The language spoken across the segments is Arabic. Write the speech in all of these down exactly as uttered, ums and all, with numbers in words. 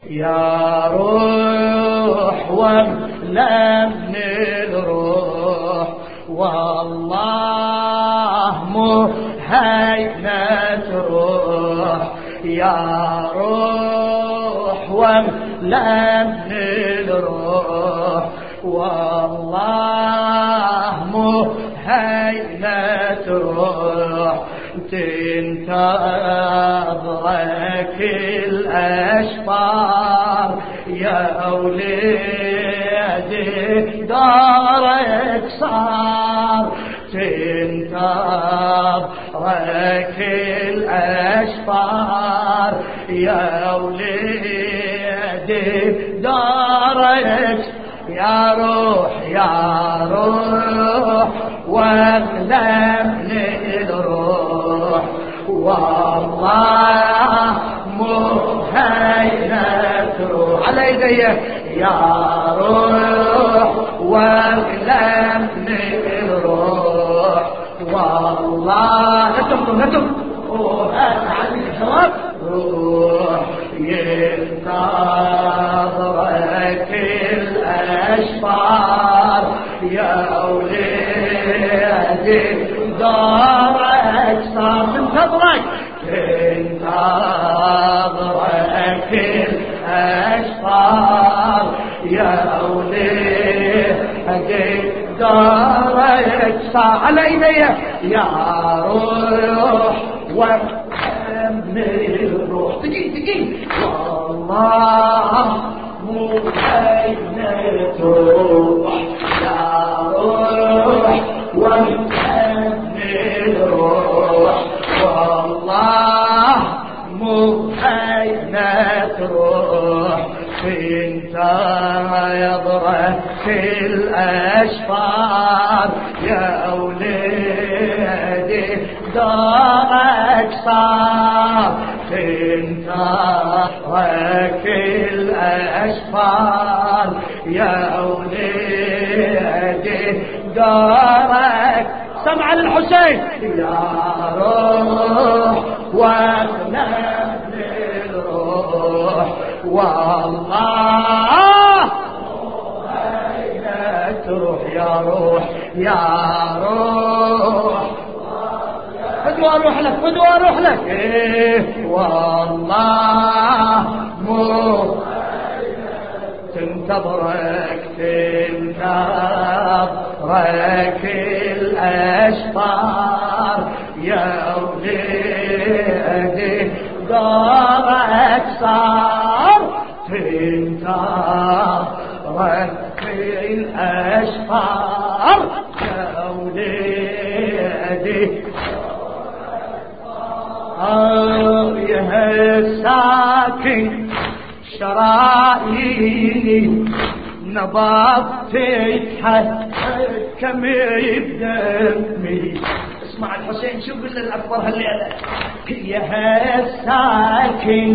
يا روح ولا من الروح والله مو هينة روح يا روح ولا من الروح والله مو هينة روح تنتظرك الأشفار يا وليدي دارك صار تنتظرك الأشفار يا وليدي دارك يا روح يا روح واغلى من الروح والله مو هينة روح على ايدي يا روح واغلى من الروح والله نتم نتم روح ينتظرك الأشفار يا وليدي دارك صار تنتظرك تنتظرك الأشفار يا وليدي دارك صار على ايدي يا روح وحمل الروح تجي تجي والله مو هينة روح يا روح وحمل الروح والله مو هينة روح انت يضرك الأشفار يا وليدي دارك صار تنتظرك الأشفار يا وليدي دارك سمع للحسين يا روح واغلى للروح والله هينة روح يا روح يا روح فدوا اروح لك فدوا اروح لك إيه والله مو تنتظرك تنتظرك الأشفار يا وليدي دارك صار تنتظرك الأشفار يا وليدي يا الساكن شراييني نبضت يتحكم بدمي اسمع الحسين شوف الأكبر هالليلة يا الساكن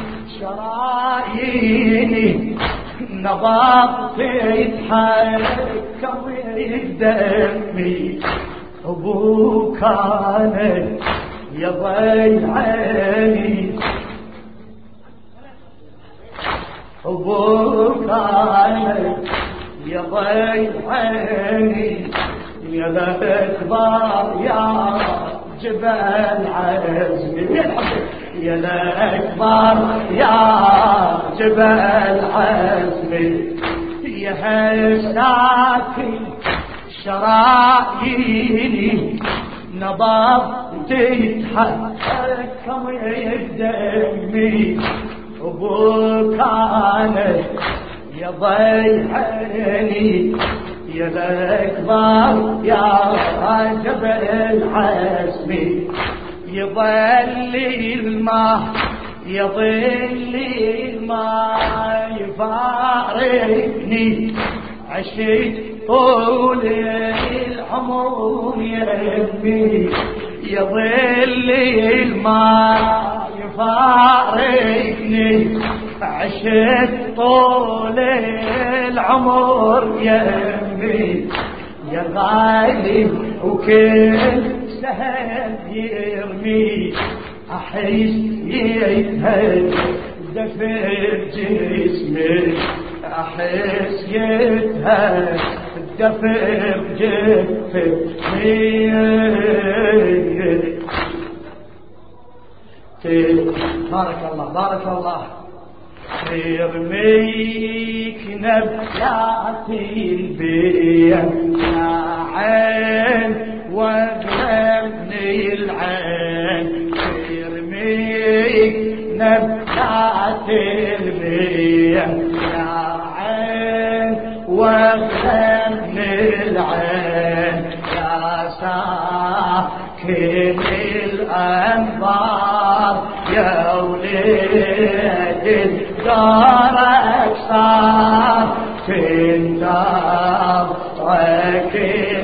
شراييني نبضت يتحكم بدمي أبوك أنا يا ضيعاني أبوك أنا يا ضيعاني يا الأكبر يا جبل عزمي يا الأكبر يا جبل عزمي يا هالساكن شراييني نبض تتحكم يدمي أبوك أنا يا ضيعاني يا الأكبر يا جبل عزمي يظل الماء يظل الماء يفارقني عشت طول العمر يمي يظل الماء يفارقني عشت طول العمر يمي يا غالي وكل سهل يرمي أحس يتهد دفر جسمي أحس يتهز الدفر جسمي بارك الله بارك الله يرميك نبلات البيت يا عين وابني العين يرميك نبلات البيت يا عين وابني العين يا ساكن الأنبار يا وليد دارك صار في دارك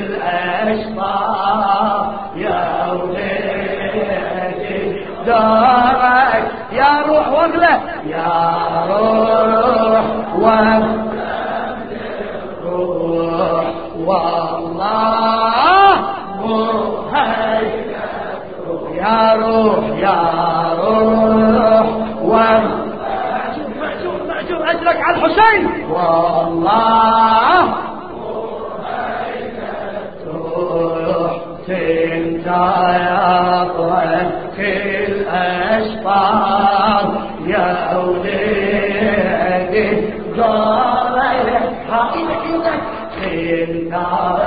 الأشبار يا وليد دارك يا روح وغلة يا روح وغلة روح والله مهيئ يا روح يا روح ومعجوب معجوب معجوب أجرك على الحسين والله روح تنتا يا طريق الأشبار يا أولادي دارك حقيقة إيدك تنتا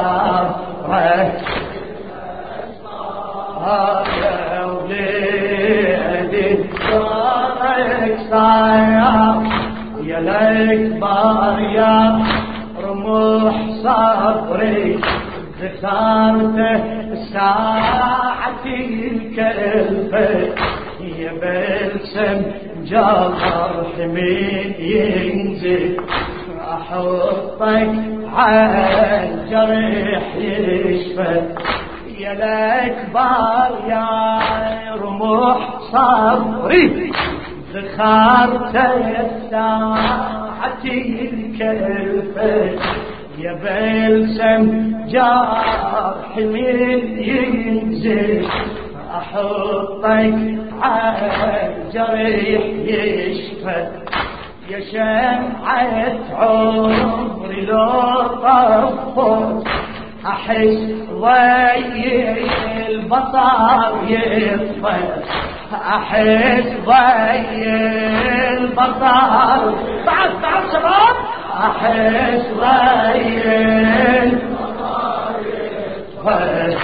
يا وليدي دارك صاير يا الأكبر يا رموح صبري ذكرته ساعة الكلفة يا بلسم جبر حمين ينزل أحطك على الجرح يشفى يا الأكبر يا رموح صبري ذخرت الساعة الكلفة يا بلسم جرح من ينزل أحطك على الجرح يشفى يا شمعة عمري لو طفت أحس ضي البصر يطفى أحس ضي البصر بعد بعد شباب أحس ضي البصر يطفى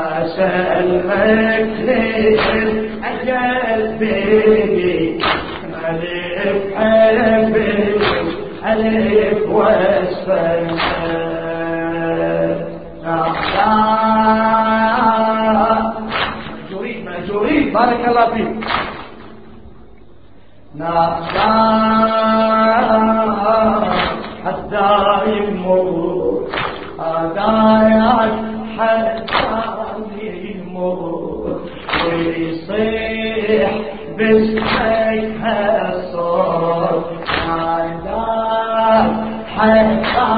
كسلمك للأجل بيدي ألف ألف ألف واسفل مأجورين مأجورين بارك الله فيك نحن حتى يموت هدايا حتى يموت ويصيح باسمك الصوت هدايا حتى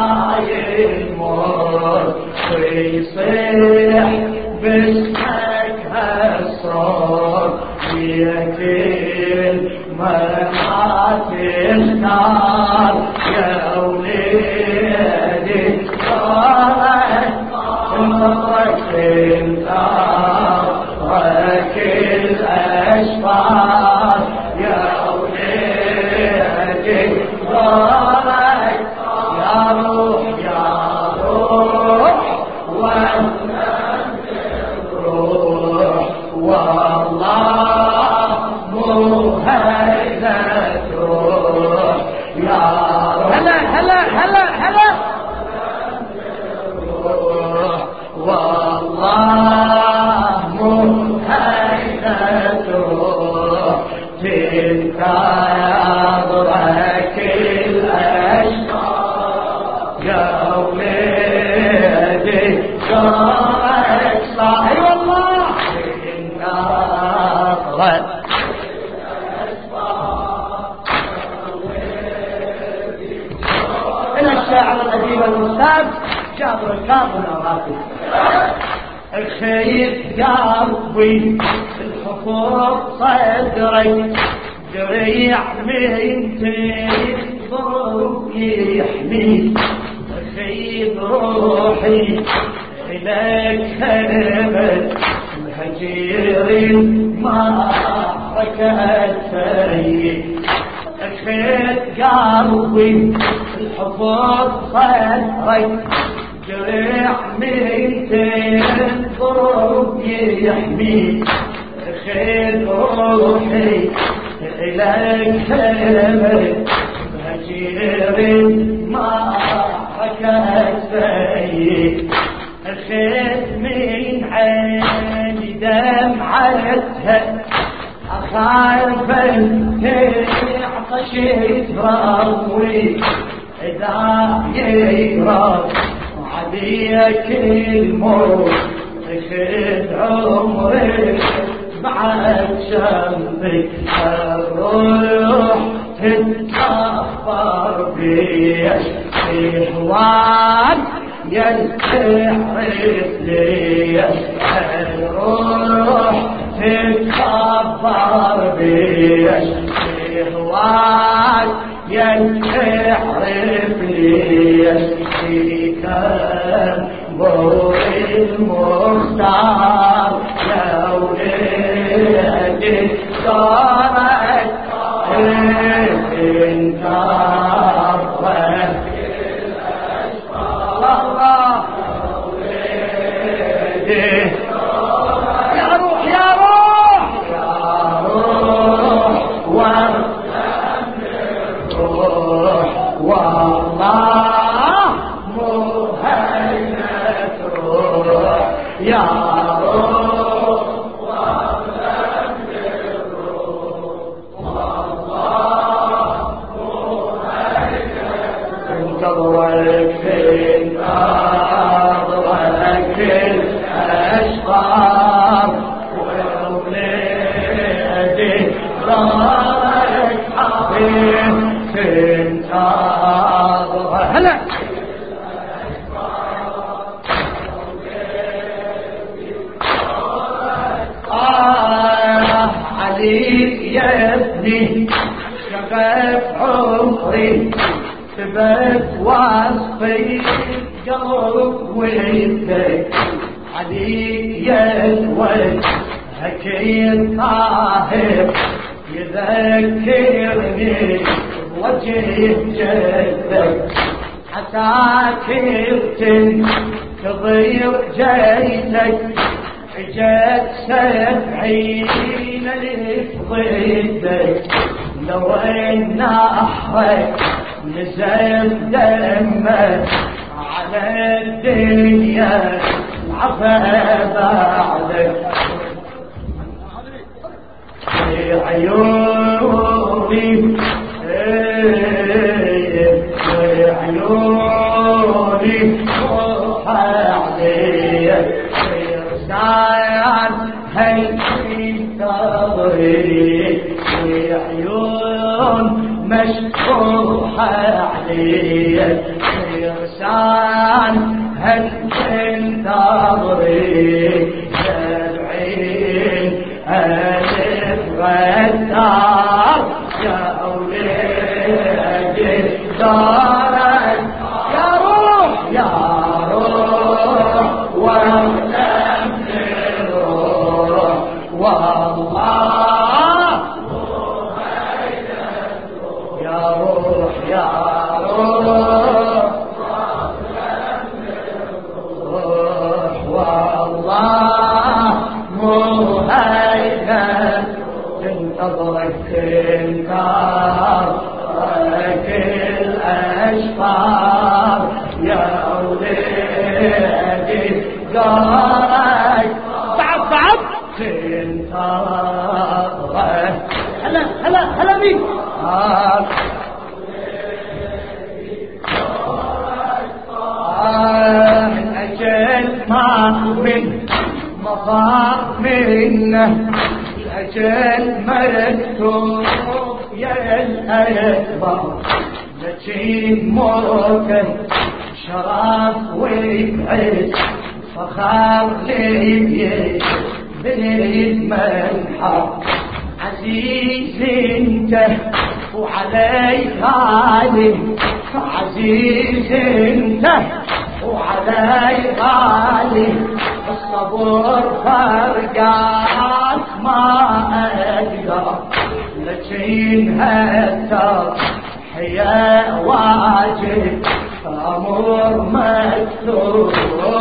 يموت ويصيح باسمك الصوت يا كل ما تختار يا وليدي صارت صارت انت وكل الاشفار يا وليدي صارت يا روح يا روح والروح والله مهيئة روح يا روح هلا هلا هلا هلا روح والله مهيئة روح تلك يضرك الأشقار يا وليدي شارك صاحي والله إن أضرك إلى الشاعر الأديب المستاذ جابر الكاظم العراقي الخير قلبي الحقوق صدرك دريع من تضرب يحمي خيب روحي إليك هبت هجير معركة سيء أخذ قلبي الحفاظ خيرك دريع من تضرب يحمي خير روحي إليك هبت هجير معركة سيء أخذ من عيني دمعتها أخاف تعطش تروي إذا يقرب عليك الموت أخذ عمري بعد شمك الروح تتكفر بيش في هوان يلتحرف ليش الروح تتكفر بيش في هوان يلتحرف ليش في كان بوري المختار يا ولدي صارت انت يا روح يا روح يا روح والروح والله مهينة روح يا روح والروح والله مهينة انتظرك في نظرك الأشقار وولادي ضارك حبيب تنتظر هلا آه عليك يا ابني شغف عمري ثبت وصفي قلب ويدك عليك يا الولد هكير طاهر يذكرني بوجه جدك عساكر تنتظر جيتك اجت سبعين الف ضدك لو ان نحرك نزف دمك على الدنيا عفا بعدك في عيوني في عيوني روح عليك في رسال هيك تضريك في عيون مشروحة عليك في رسال هيك تضريك سبعين ألف غدار يا أولادي دارك يا روح يا روح ولم الروح والله يا روح يا روح والله مهيئة تنتظرك تنكر لك الأشفار يا ولدي قارك بعد بعد تنتظرك هلا هلا هلا بيك من أجل ما من مضى منه أجل مكتوب يا الأكبر نجيب موكل شرف ويبعد فخار لي بالمنحر عزيز انت وعلي غالي، عزيز انت وعلي غالي، الصبر فرقات ما اقدر، لكن هالتضحية واجب، امر مكتوب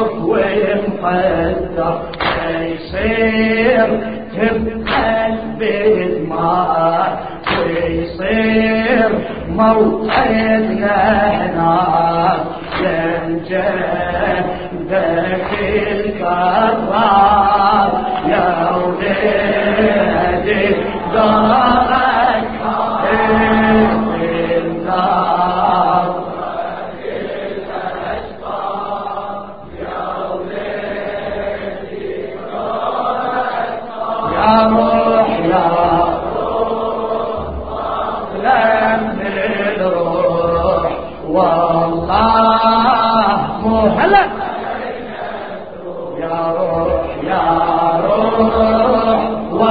ومقدر، يصير تبقلب دماء ويصير موعدنا هناك، ينجدك الكرار يا ولدي دارك النار. يا روح يا روح لم الروح والله مو هلا، يا روح يا روح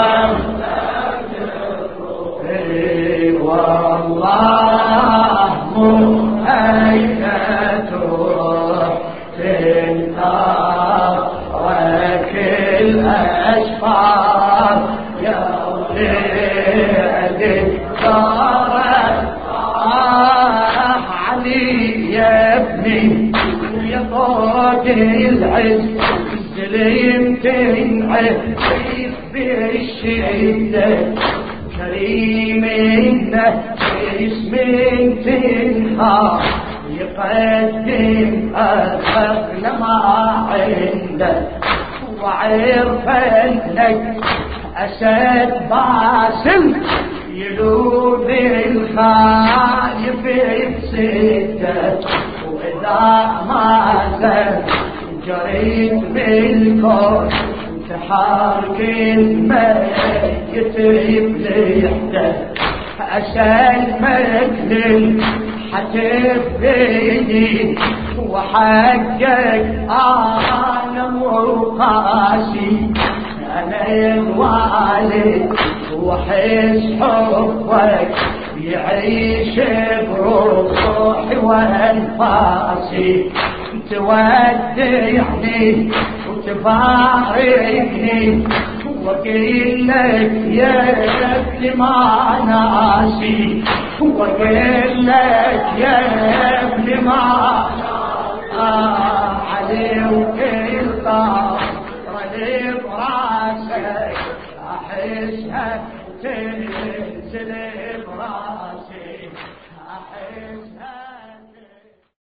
والله مو أين تروح تنتظرك الأشفار يا ولدي صارت علي يا ابني يا طاق العز، السليم تنعيش بالشدة، كريم انه اسم تنهار، يقدم أغلى ما عنده، وعرف انك أسد باسل يلود الخايف بسده، وإذا ما زال جريت بالكون تحارك الميت بلحده، أسلمك للحتف بيدي وحقك أنا وقاسي، أنا الوالد وحس حبك يعيش بروحي وانفاسي، تودعني وتفارقني وقيل لك يا ابني ما ناسي، وقيل لك يا ابني ما